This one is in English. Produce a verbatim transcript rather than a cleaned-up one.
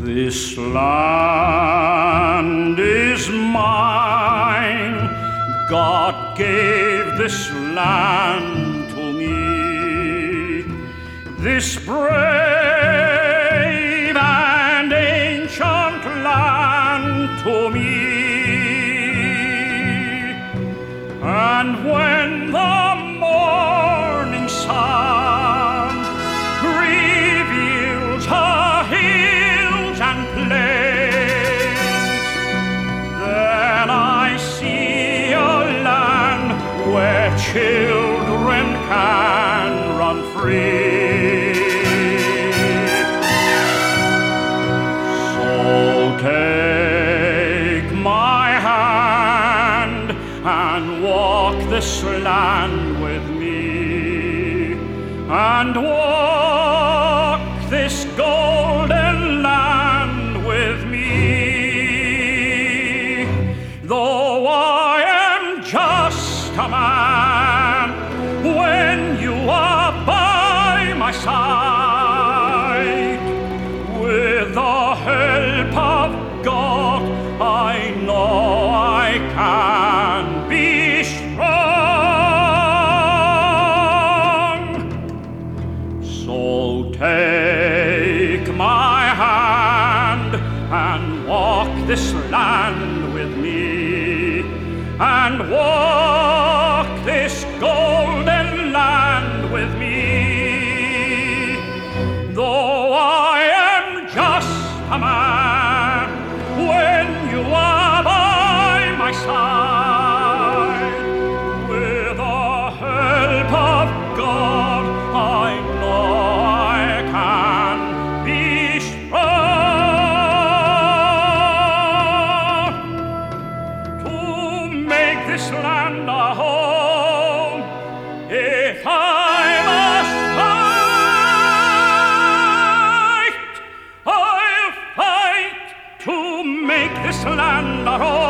This land is mine. God gave this land to me. This brave and ancient land to me. And when the morning sun reveals her hills and plains, then I see a land where children can run free. So take my hand and walk this land with me, and walk this golden land with me. Though I am just a man, when you are by my side, with the help of God, I know I can be strong. So take my hand and walk this land with me, and walk this golden land with me. Though I am just a man, when you are by my side, with the help of God, I know I can be strong. To make this land a home, if I must fight, I'll fight to make this land a home.